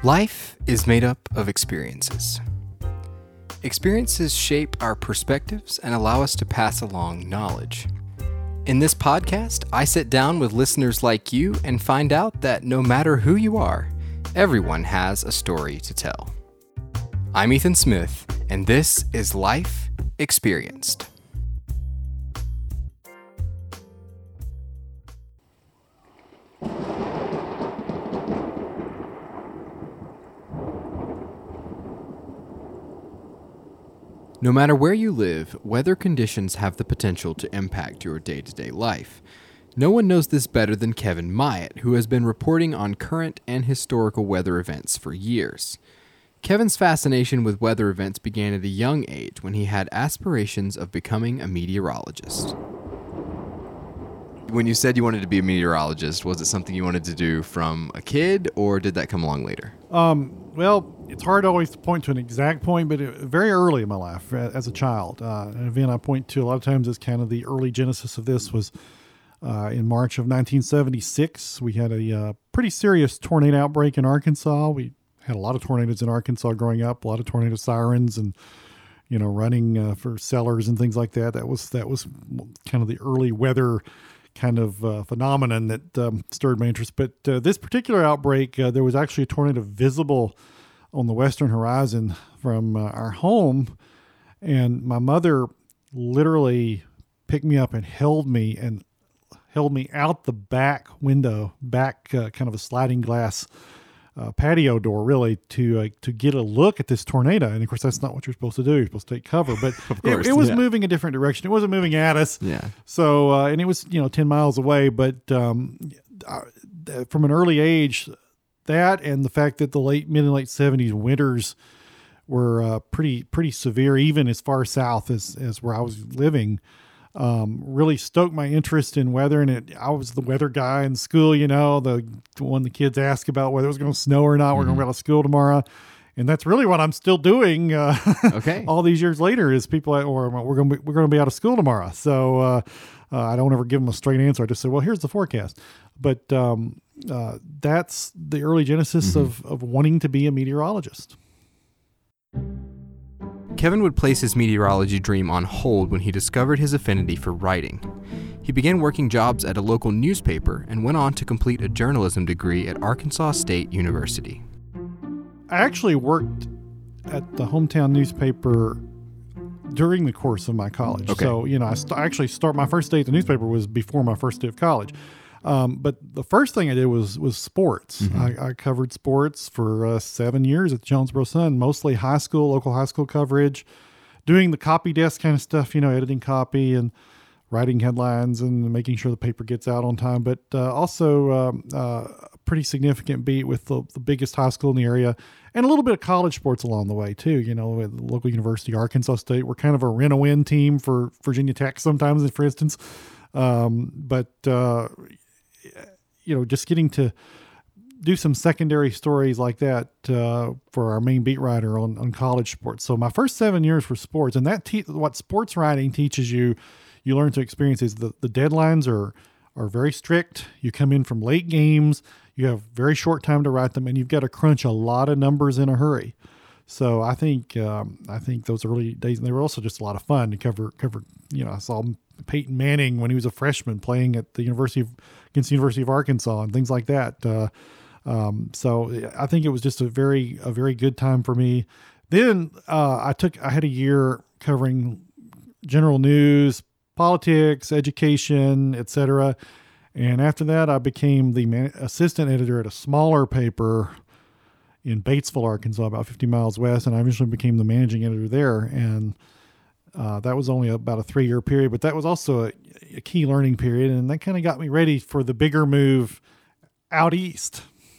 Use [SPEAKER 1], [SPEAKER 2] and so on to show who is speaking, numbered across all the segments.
[SPEAKER 1] Life is made up of experiences. Experiences shape our perspectives and allow us to pass along knowledge. In this podcast, I sit down with listeners like you and find out that no matter who you are, everyone has a story to tell. I'm Ethan Smith, and this is Life Experienced. No matter where you live, weather conditions have the potential to impact your day-to-day life. No one knows this better than Kevin Myatt, who has been reporting on current and historical weather events for years. Kevin's fascination with weather events began at a young age when he had aspirations of becoming a meteorologist. When you said you wanted to be a meteorologist, was it something you wanted to do from a kid, or did that come along later?
[SPEAKER 2] Well, it's hard always to point to an exact point, but very early in my life as a child. An event I point to a lot of times as kind of the early genesis of this was in March of 1976. We had a pretty serious tornado outbreak in Arkansas. We had a lot of tornadoes in Arkansas growing up, a lot of tornado sirens and, running for cellars and things like that. That was kind of the early weather kind of phenomenon that stirred my interest. But this particular outbreak, there was actually a tornado visible on the western horizon from our home. And my mother literally picked me up and held me out the back window, kind of a sliding glass patio door, really, to get a look at this tornado. And of course, that's not what you're supposed to do. You're supposed to take cover, but
[SPEAKER 1] Of course,
[SPEAKER 2] it was moving a different direction. It wasn't moving at us.
[SPEAKER 1] Yeah.
[SPEAKER 2] So, and it was, 10 miles away, but from an early age, that and the fact that the mid and late 70s winters were pretty severe, even as far south as where I was living, really stoked my interest in weather. And I was the weather guy in school, the one the kids ask about whether it was going to snow or not. We're going to go to school tomorrow. And that's really what I'm still doing.
[SPEAKER 1] Okay.
[SPEAKER 2] All these years later is people, we're going to be out of school tomorrow. So, I don't ever give them a straight answer. I just say, well, here's the forecast. But, that's the early genesis of wanting to be a meteorologist.
[SPEAKER 1] Kevin would place his meteorology dream on hold when he discovered his affinity for writing. He began working jobs at a local newspaper and went on to complete a journalism degree at Arkansas State University.
[SPEAKER 2] I actually worked at the hometown newspaper during the course of my college.
[SPEAKER 1] Okay.
[SPEAKER 2] So, my first day at the newspaper was before my first day of college. But the first thing I did was sports. I covered sports for 7 years at the Jonesboro Sun, mostly local high school coverage, doing the copy desk kind of stuff, editing copy and writing headlines and making sure the paper gets out on time. But also a pretty significant beat with the biggest high school in the area and a little bit of college sports along the way too. At the local university, Arkansas State, we're kind of a win team for Virginia Tech sometimes, for instance. Just getting to do some secondary stories like that for our main beat writer on college sports. So my first 7 years were sports, and what sports writing teaches you learn to experience is the deadlines are very strict. You come in from late games, you have very short time to write them, and you've got to crunch a lot of numbers in a hurry. So I think those early days, they were also just a lot of fun to cover. I saw Peyton Manning when he was a freshman playing at against the University of Arkansas and things like that. So I think it was just a very good time for me. Then I had a year covering general news, politics, education, etc. And after that, I became the assistant editor at a smaller paper in Batesville, Arkansas, about 50 miles west. And I eventually became the managing editor there. And that was only about a 3-year period, but that was also a key learning period. And that kind of got me ready for the bigger move out east.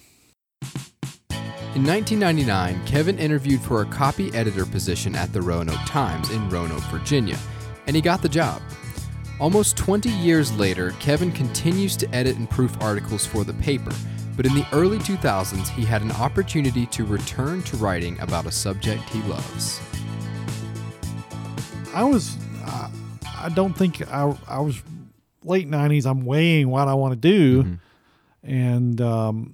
[SPEAKER 1] In 1999, Kevin interviewed for a copy editor position at the Roanoke Times in Roanoke, Virginia, and he got the job. Almost 20 years later, Kevin continues to edit and proof articles for the paper, but in the early 2000s, he had an opportunity to return to writing about a subject he loves.
[SPEAKER 2] I was late 90s. I'm weighing what I want to do.
[SPEAKER 1] Mm-hmm.
[SPEAKER 2] And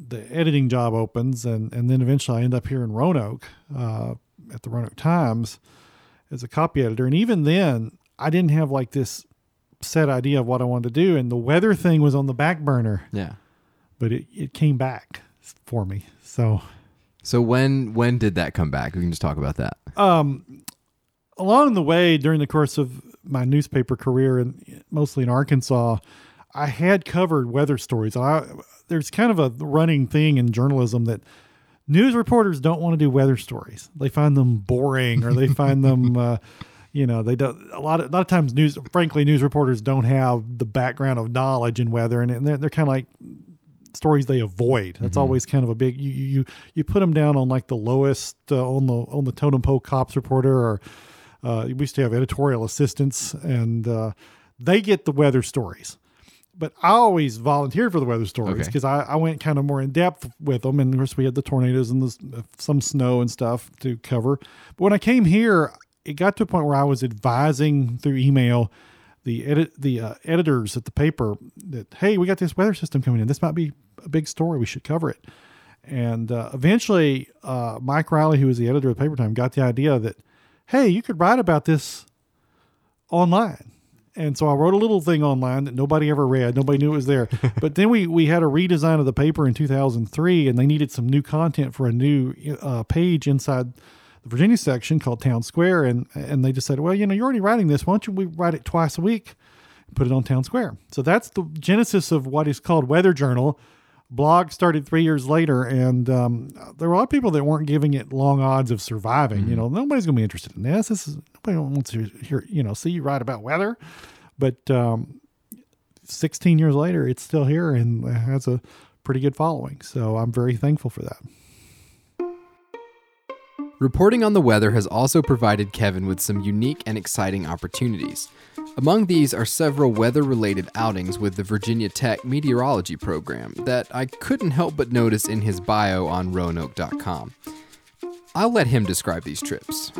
[SPEAKER 2] the editing job opens, and then eventually I end up here in Roanoke at the Roanoke Times as a copy editor. And even then, I didn't have like this set idea of what I wanted to do, and the weather thing was on the back burner.
[SPEAKER 1] Yeah.
[SPEAKER 2] But it came back for me. So
[SPEAKER 1] when did that come back? We can just talk about that.
[SPEAKER 2] Along the way, during the course of my newspaper career, and mostly in Arkansas, I had covered weather stories. There's kind of a running thing in journalism that news reporters don't want to do weather stories. They find them boring, or they find them, they don't. A lot of times, news reporters don't have the background of knowledge in weather, and they're kind of like stories they avoid. That's always kind of a big. You put them down on like the lowest on the totem pole cops reporter, or we used to have editorial assistants, and they get the weather stories. But I always volunteered for the weather stories because I went kind of more in depth with them. And of course, we had the tornadoes and some snow and stuff to cover. But when I came here, it got to a point where I was advising through email the editors at the paper that, hey, we got this weather system coming in. This might be a big story. We should cover it. And eventually, Mike Riley, who was the editor of Paper Time, got the idea that, hey, you could write about this online. And so I wrote a little thing online that nobody ever read. Nobody knew it was there. But then we had a redesign of the paper in 2003, and they needed some new content for a new page inside the Virginia section called Town Square. And they just said, well, you're already writing this. Why don't we write it twice a week and put it on Town Square? So that's the genesis of what is called Weather Journal. Blog started 3 years later, and there were a lot of people that weren't giving it long odds of surviving. Mm-hmm. Nobody's going to be interested in this. Nobody wants to hear, see you write about weather. But 16 years later, it's still here and has a pretty good following. So I'm very thankful for that.
[SPEAKER 1] Reporting on the weather has also provided Kevin with some unique and exciting opportunities. Among these are several weather-related outings with the Virginia Tech Meteorology Program that I couldn't help but notice in his bio on Roanoke.com. I'll let him describe these trips.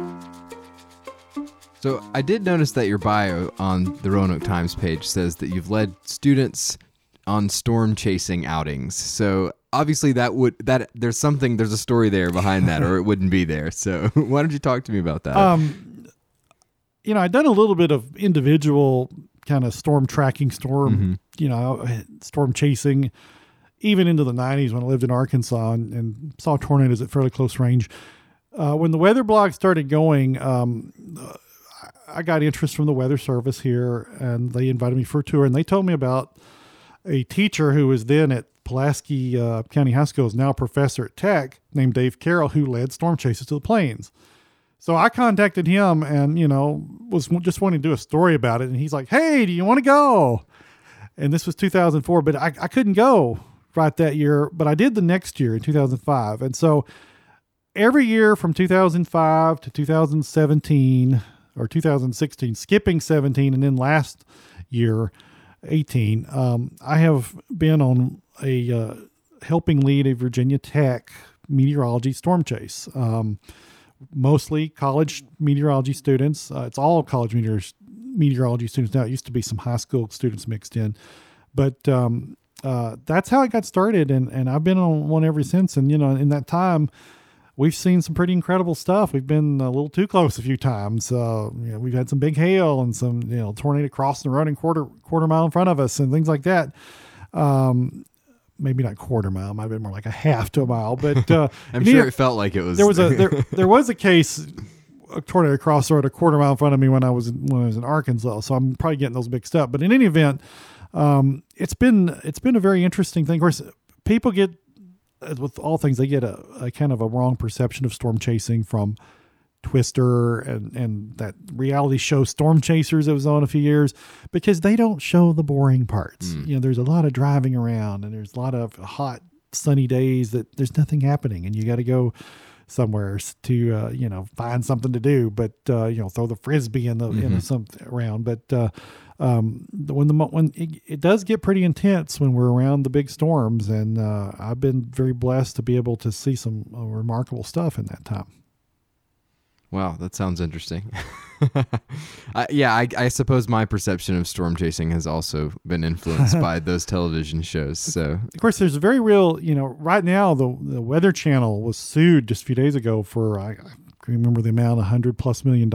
[SPEAKER 1] So I did notice that your bio on the Roanoke Times page says that you've led students on storm chasing outings. So obviously there's a story there behind that, or it wouldn't be there. So why don't you talk to me about that?
[SPEAKER 2] I'd done a little bit of individual kind of storm tracking, storm chasing, even into the 90s when I lived in Arkansas and saw tornadoes at fairly close range. When the weather blog started going, I got interest from the Weather Service here, and they invited me for a tour, and they told me about a teacher who was then at Pulaski County High School, is now a professor at Tech, named Dave Carroll, who led storm chases to the plains. So I contacted him and, was just wanting to do a story about it. And he's like, hey, do you want to go? And this was 2004, but I couldn't go right that year, but I did the next year in 2005. And so every year from 2005 to 2017 or 2016, skipping 17, and then last year, 18, I have been on a helping lead a Virginia Tech meteorology storm chase. Mostly college meteorology students. It's all college meteorology students now. It used to be some high school students mixed in. But that's how I got started, and I've been on one ever since. And, in that time, we've seen some pretty incredible stuff. We've been a little too close a few times. We've had some big hail and some, tornado crossing the road and quarter mile in front of us and things like that. Maybe not quarter mile, might have been more like a half to a mile, but
[SPEAKER 1] I'm sure it felt like it was.
[SPEAKER 2] There was a case, a tornado crossed the road a quarter mile in front of me when I was in Arkansas, so I'm probably getting those mixed up. But in any event, it's been a very interesting thing. Of course, people get, as with all things, they get a kind of a wrong perception of storm chasing from Twister and that reality show Storm Chasers that was on a few years, because they don't show the boring parts. There's a lot of driving around, and there's a lot of hot sunny days that there's nothing happening, and you got to go somewhere to find something to do, but throw the frisbee in the something around. But when it does get pretty intense when we're around the big storms, and I've been very blessed to be able to see some remarkable stuff in that time.
[SPEAKER 1] Wow, that sounds interesting. I suppose my perception of storm chasing has also been influenced by those television shows. So,
[SPEAKER 2] of course, there's a very real, right now the Weather Channel was sued just a few days ago for, I can remember the amount, $100+ million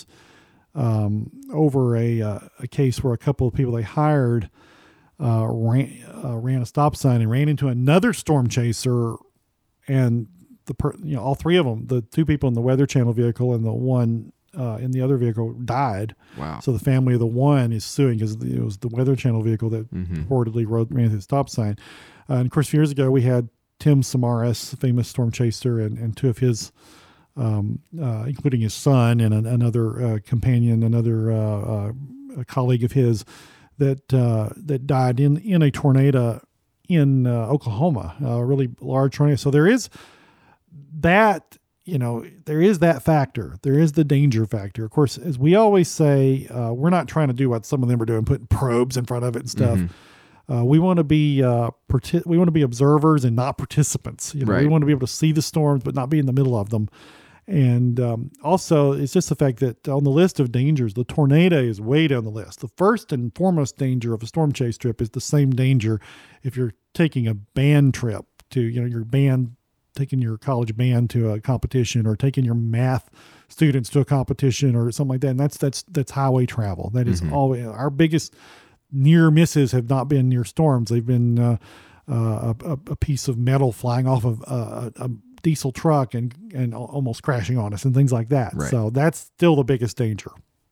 [SPEAKER 2] over a case where a couple of people they hired ran a stop sign and ran into another storm chaser, and all three of them, the two people in the Weather Channel vehicle and the one in the other vehicle, died.
[SPEAKER 1] Wow.
[SPEAKER 2] So the family of the one is suing because it was the Weather Channel vehicle that reportedly ran through the stop sign. And of course, a few years ago, we had Tim Samaras, famous storm chaser, and two of his, including his son and another companion, a colleague of his, that died in a tornado in Oklahoma, a really large tornado. So there is that, there is that factor. There is the danger factor. Of course, as we always say, we're not trying to do what some of them are doing, putting probes in front of it and stuff. We want to be observers and not participants.
[SPEAKER 1] Right.
[SPEAKER 2] We want to be able to see the storms, but not be in the middle of them. And also, it's just the fact that on the list of dangers, the tornado is way down the list. The first and foremost danger of a storm chase trip is the same danger if you're taking a band trip to, your band, taking your college band to a competition, or taking your math students to a competition or something like that. And that's highway travel. That is always our biggest near misses have not been near storms. They've been a piece of metal flying off of a diesel truck and almost crashing on us and things like that.
[SPEAKER 1] Right.
[SPEAKER 2] So that's still the biggest danger.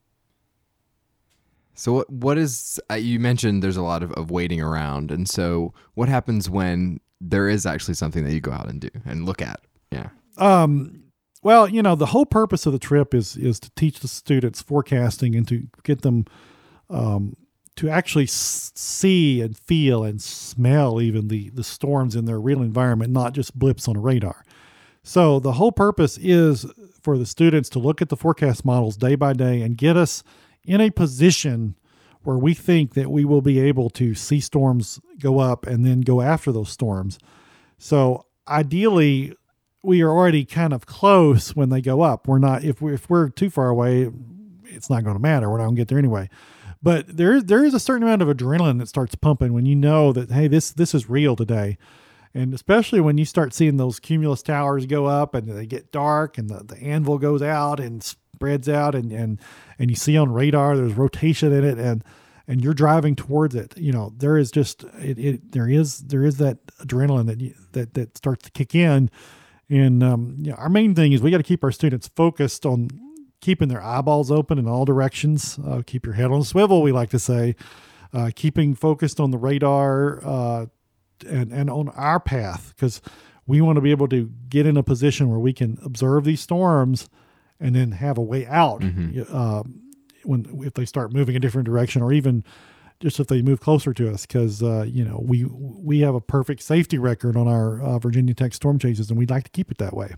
[SPEAKER 1] So what is, you mentioned there's a lot of waiting around. And so what happens when there is actually something that you go out and do and look at? Yeah.
[SPEAKER 2] Well, the whole purpose of the trip is to teach the students forecasting and to get them, to actually see and feel and smell even the storms in their real environment, not just blips on a radar. So the whole purpose is for the students to look at the forecast models day by day and get us in a position where we think that we will be able to see storms go up and then go after those storms. So ideally, we are already kind of close when they go up. We're not, if we're too far away, it's not going to matter. We're not going to get there anyway. But there is a certain amount of adrenaline that starts pumping when you know that, hey, this is real today. And especially when you start seeing those cumulus towers go up and they get dark and the anvil goes out and spreads out and you see on radar there's rotation in it and you're driving towards it. There is just there is that adrenaline that starts to kick in. And our main thing is we got to keep our students focused on keeping their eyeballs open in all directions. Keep your head on a swivel, we like to say. Keeping focused on the radar and on our path, because we want to be able to get in a position where we can observe these storms and then have a way out if they start moving a different direction, or even just if they move closer to us, because we have a perfect safety record on our Virginia Tech storm chases, and we'd like to keep it that way.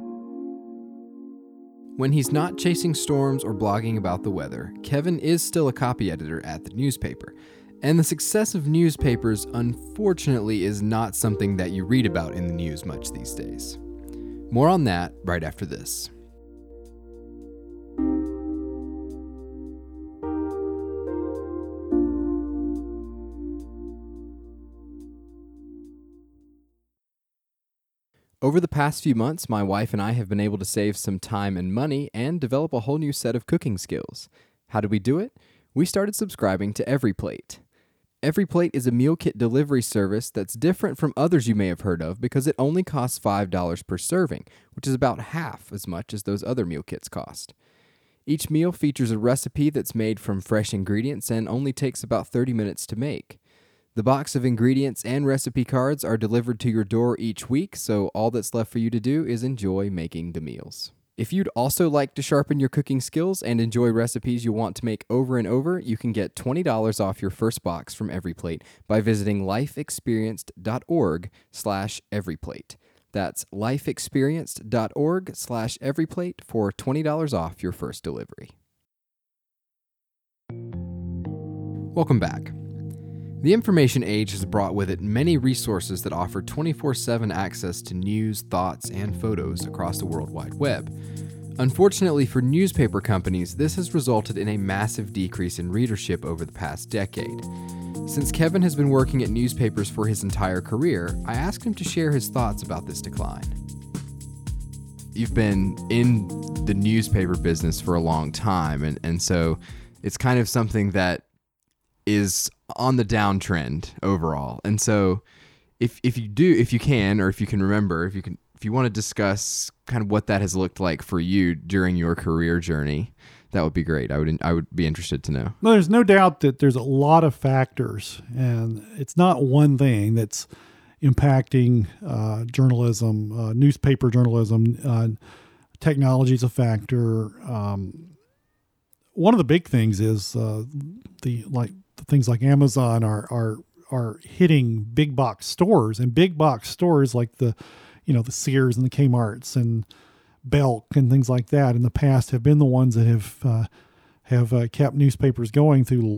[SPEAKER 1] When he's not chasing storms or blogging about the weather, Kevin is still a copy editor at the newspaper. And the success of newspapers, unfortunately, is not something that you read about in the news much these days. More on that right after this. Over the past few months, my wife and I have been able to save some time and money and develop a whole new set of cooking skills. How did we do it? We started subscribing to EveryPlate. EveryPlate is a meal kit delivery service that's different from others you may have heard of because it only costs $5 per serving, which is about half as much as those other meal kits cost. Each meal features a recipe that's made from fresh ingredients and only takes about 30 minutes to make. The box of ingredients and recipe cards are delivered to your door each week, so all that's left for you to do is enjoy making the meals. If you'd also like to sharpen your cooking skills and enjoy recipes you want to make over and over, you can get $20 off your first box from EveryPlate by visiting lifeexperienced.org/EveryPlate. That's lifeexperienced.org/EveryPlate for $20 off your first delivery. Welcome back. The information age has brought with it many resources that offer 24/7 access to news, thoughts, and photos across the World Wide Web. Unfortunately for newspaper companies, this has resulted in a massive decrease in readership over the past decade. Since Kevin has been working at newspapers for his entire career, I asked him to share his thoughts about this decline. You've been in the newspaper business for a long time, and so it's kind of something that is on the downtrend overall. And so if you can remember, if you want to discuss kind of what that has looked like for you during your career journey, that would be great. I would be interested to know.
[SPEAKER 2] Well, there's no doubt that there's a lot of factors, and it's not one thing that's impacting journalism, newspaper journalism. Technology is a factor. One of the big things is the things like Amazon are hitting big box stores, and big box stores like the Sears and the Kmart's and Belk and things like that in the past have been the ones that have kept newspapers going through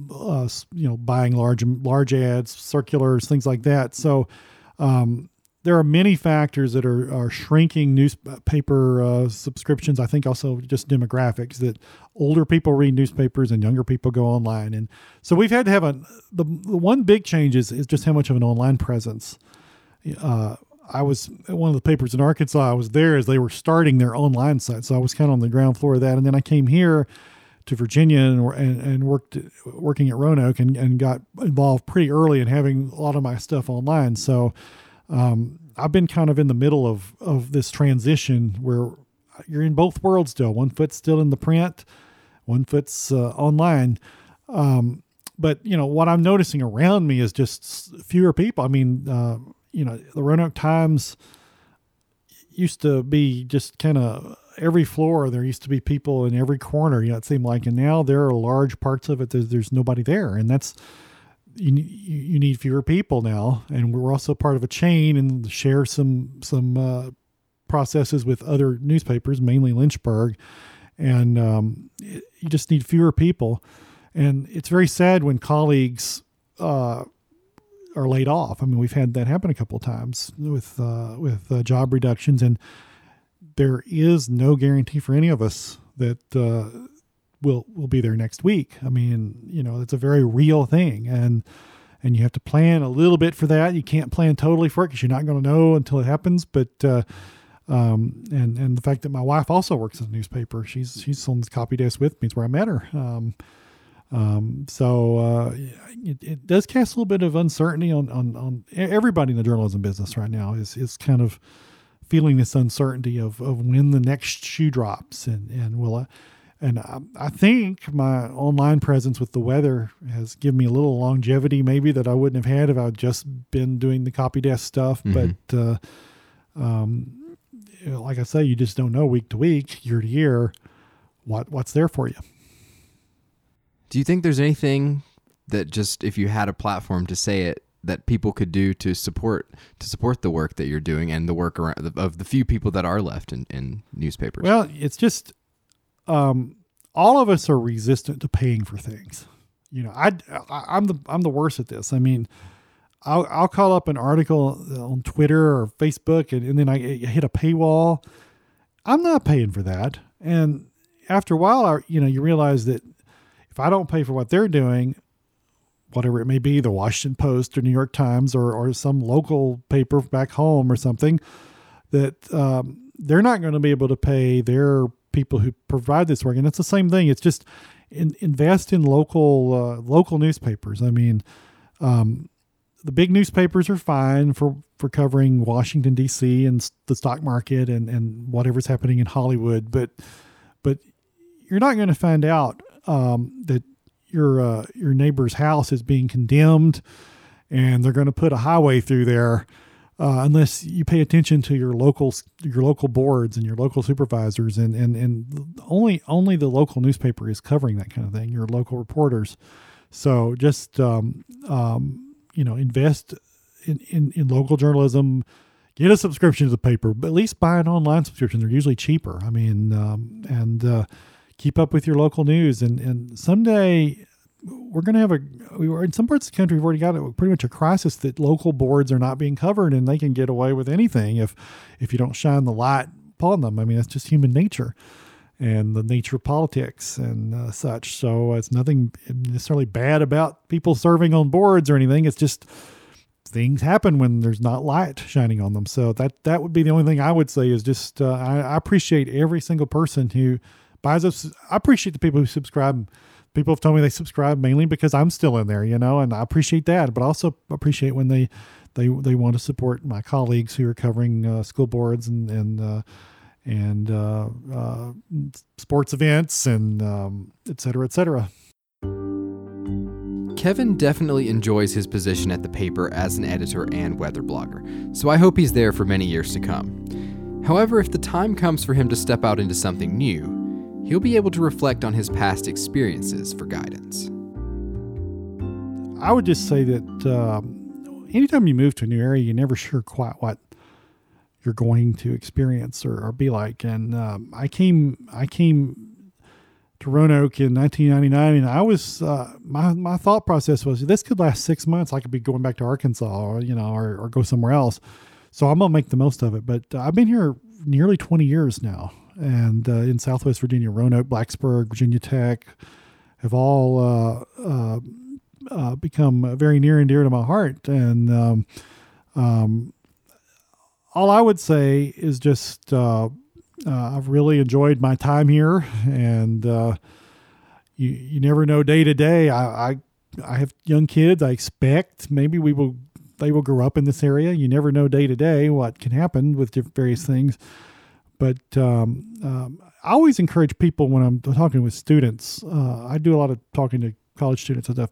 [SPEAKER 2] buying large ads, circulars, things like that. So there are many factors that are shrinking newspaper subscriptions. I think also just demographics, that older people read newspapers and younger people go online. And so we've had to have the one big change is just how much of an online presence. I was at one of the papers in Arkansas. I was there as they were starting their online site. So I was kind of on the ground floor of that. And then I came here to Virginia and working at Roanoke and got involved pretty early in having a lot of my stuff online. So I've been kind of in the middle of this transition where you're in both worlds still. One foot's still in the print, one foot's online. But what I'm noticing around me is just fewer people. I mean, the Roanoke Times used to be just kind of every floor. There used to be people in every corner, it seemed like, and now there are large parts of it there's nobody there. And that's, you need fewer people now. And we're also part of a chain and share some processes with other newspapers, mainly Lynchburg. And you just need fewer people. And it's very sad when colleagues are laid off. I mean, we've had that happen a couple of times with job reductions, and there is no guarantee for any of us that we'll be there next week. I mean, it's a very real thing, and you have to plan a little bit for that. You can't plan totally for it because you're not going to know until it happens. But and the fact that my wife also works in a newspaper, she's on the copy desk with me. It's where I met her. So it does cast a little bit of uncertainty on everybody in the journalism business right now is kind of feeling this uncertainty of when the next shoe drops and I think my online presence with the weather has given me a little longevity maybe that I wouldn't have had if I'd just been doing the copy desk stuff. Mm-hmm. But, like I say, you just don't know week to week, year to year, what's there for you.
[SPEAKER 1] Do you think there's anything that just, if you had a platform to say it, that people could do to support the work that you're doing and the work around of the few people that are left in newspapers?
[SPEAKER 2] Well, it's just all of us are resistant to paying for things. I'm the worst at this. I mean, I'll call up an article on Twitter or Facebook and then I hit a paywall. I'm not paying for that. And after a while, you realize that if I don't pay for what they're doing, whatever it may be, the Washington Post or New York Times or some local paper back home or something, that they're not going to be able to pay their people who provide this work. And it's the same thing. It's just invest in local newspapers. I mean, the big newspapers are fine for covering Washington, D.C. and the stock market and whatever's happening in Hollywood. But you're not going to find out that your neighbor's house is being condemned and they're going to put a highway through there unless you pay attention to your local boards and your local supervisors and only the local newspaper is covering that kind of thing, your local reporters. So just invest in local journalism. Get a subscription to the paper, but at least buy an online subscription. They're usually cheaper. I mean, and keep up with your local news. And someday we're going to have in some parts of the country, we've already got pretty much a crisis that local boards are not being covered and they can get away with anything if you don't shine the light upon them. I mean, that's just human nature and the nature of politics and such. So it's nothing necessarily bad about people serving on boards or anything. It's just things happen when there's not light shining on them. So that would be the only thing I would say is just, I appreciate every single person who buys us. I appreciate the people who subscribe. People have told me they subscribe mainly because I'm still in there, and I appreciate that, but also appreciate when they want to support my colleagues who are covering school boards and sports events and et cetera, et cetera.
[SPEAKER 1] Kevin definitely enjoys his position at the paper as an editor and weather blogger, so I hope he's there for many years to come. However, if the time comes for him to step out into something new, he'll be able to reflect on his past experiences for guidance.
[SPEAKER 2] I would just say that anytime you move to a new area, you're never sure quite what you're going to experience or be like. And I came to Roanoke in 1999, and I was my thought process was this could last 6 months. I could be going back to Arkansas, or go somewhere else. So I'm gonna make the most of it. But I've been here nearly 20 years now, and in Southwest Virginia, Roanoke, Blacksburg, Virginia Tech have all become very near and dear to my heart. And all I would say is just I've really enjoyed my time here, and you never know day to day. I have young kids. I expect maybe they will grow up in this area. You never know day to day what can happen with various things. But I always encourage people when I'm talking with students. I do a lot of talking to college students and stuff.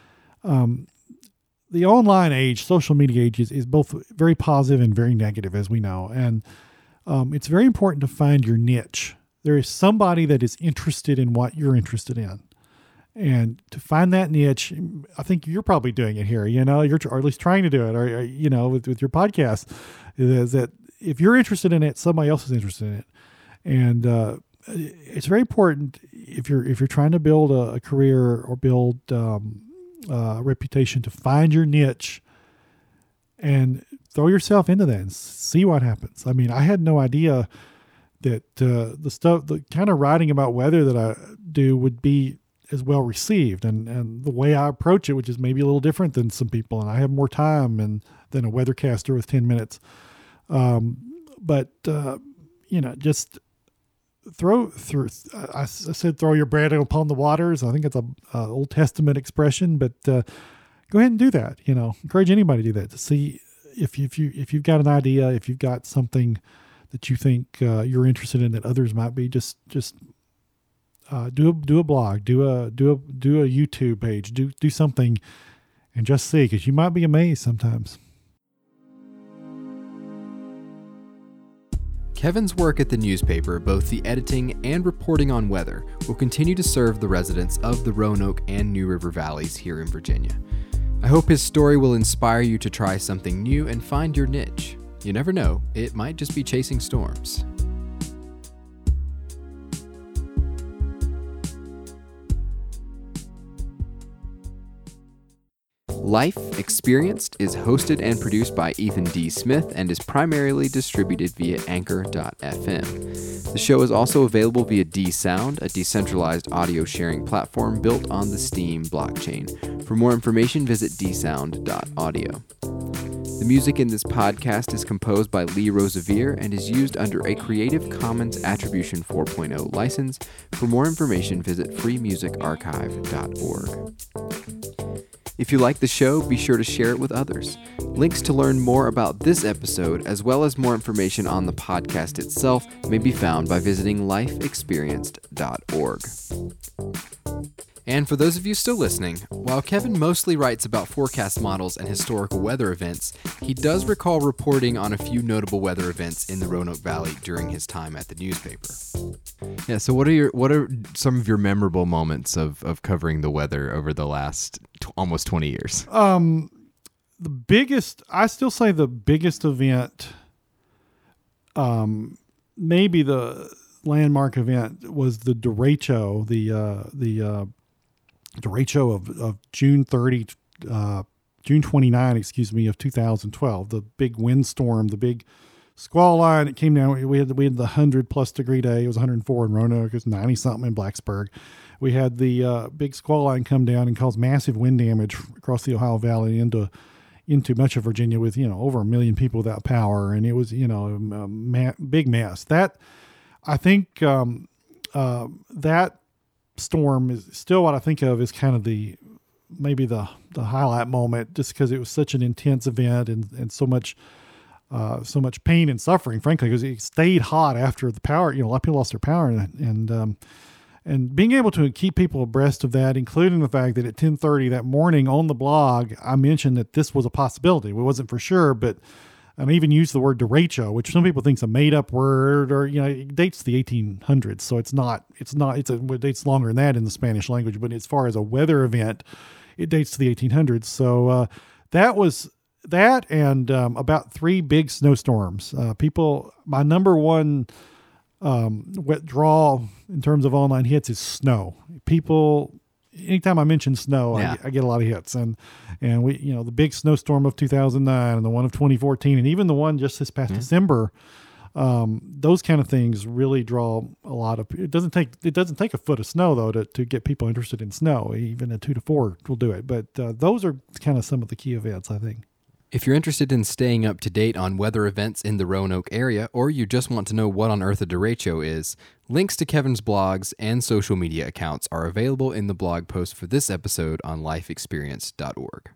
[SPEAKER 2] The online age, social media age, is both very positive and very negative, as we know. And it's very important to find your niche. There is somebody that is interested in what you're interested in. And to find that niche, I think you're probably doing it here, or at least trying to do it, or with your podcast, is that if you're interested in it, somebody else is interested in it. And it's very important if you're trying to build a career or build a reputation, to find your niche and throw yourself into that and see what happens. I mean, I had no idea that the kind of writing about weather that I do would be as well received, and the way I approach it, which is maybe a little different than some people, and I have more time than a weathercaster with 10 minutes. But just I said, throw your bread upon the waters. I think it's a Old Testament expression, but go ahead and do that. Encourage anybody to do that, to see if you've got an idea, if you've got something that you think you're interested in that others might be. Just do a blog, do a YouTube page, do something, and just see, because you might be amazed sometimes.
[SPEAKER 1] Kevin's work at the newspaper, both the editing and reporting on weather, will continue to serve the residents of the Roanoke and New River Valleys here in Virginia. I hope his story will inspire you to try something new and find your niche. You never know, it might just be chasing storms. Life Experienced is hosted and produced by Ethan D. Smith and is primarily distributed via Anchor.fm. The show is also available via D-Sound, a decentralized audio sharing platform built on the Steem blockchain. For more information, visit dsound.audio. The music in this podcast is composed by Lee Rosevere and is used under a Creative Commons Attribution 4.0 license. For more information, visit freemusicarchive.org. If you like the show, be sure to share it with others. Links to learn more about this episode, as well as more information on the podcast itself, may be found by visiting lifeexperienced.org. And for those of you still listening, while Kevin mostly writes about forecast models and historical weather events, he does recall reporting on a few notable weather events in the Roanoke Valley during his time at the newspaper.
[SPEAKER 3] Yeah, so what are some of your memorable moments of covering the weather over the last almost 20 years?
[SPEAKER 2] I still say the biggest event, maybe the landmark event, was the derecho, the derecho of June 29, of 2012, the big windstorm, the big squall line. It came down. We had the 100+ degree day. It was 104 in Roanoke. It was 90 something in Blacksburg. We had the big squall line come down and cause massive wind damage across the Ohio Valley into much of Virginia, with over 1 million people without power, and it was a big mess. That, I think, that storm is still what I think of as kind of maybe the highlight moment, just because it was such an intense event and so much pain and suffering, frankly, because it stayed hot after the power. A lot of people lost their power, and being able to keep people abreast of that, including the fact that at 10:30 that morning on the blog, I mentioned that this was a possibility. It wasn't for sure, but I even used the word derecho, which some people think is a made up word, or, it dates the 1800s. So it dates longer than that in the Spanish language. But as far as a weather event, it dates to the 1800s. So that was that, and about 3 big snowstorms. My number one wet draw in terms of online hits is snow. Anytime I mention snow, yeah. I get a lot of hits, and we, the big snowstorm of 2009 and the one of 2014, and even the one just this past December, those kind of things really draw a lot of. It doesn't take a foot of snow though to get people interested in snow. Even a 2 to 4 will do it. But those are kind of some of the key events, I think.
[SPEAKER 1] If you're interested in staying up to date on weather events in the Roanoke area, or you just want to know what on earth a derecho is, links to Kevin's blogs and social media accounts are available in the blog post for this episode on lifeexperience.org.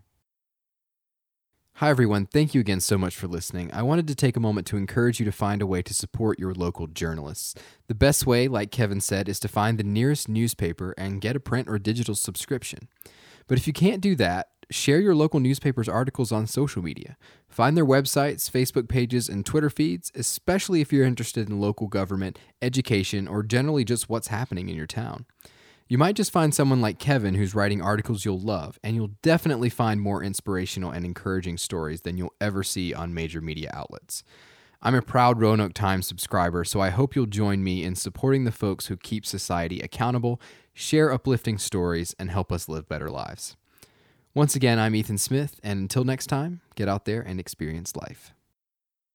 [SPEAKER 1] Hi everyone, thank you again so much for listening. I wanted to take a moment to encourage you to find a way to support your local journalists. The best way, like Kevin said, is to find the nearest newspaper and get a print or digital subscription. But if you can't do that, share your local newspaper's articles on social media. Find their websites, Facebook pages, and Twitter feeds, especially if you're interested in local government, education, or generally just what's happening in your town. You might just find someone like Kevin who's writing articles you'll love, and you'll definitely find more inspirational and encouraging stories than you'll ever see on major media outlets. I'm a proud Roanoke Times subscriber, so I hope you'll join me in supporting the folks who keep society accountable, share uplifting stories, and help us live better lives. Once again, I'm Ethan Smith, and until next time, get out there and experience life.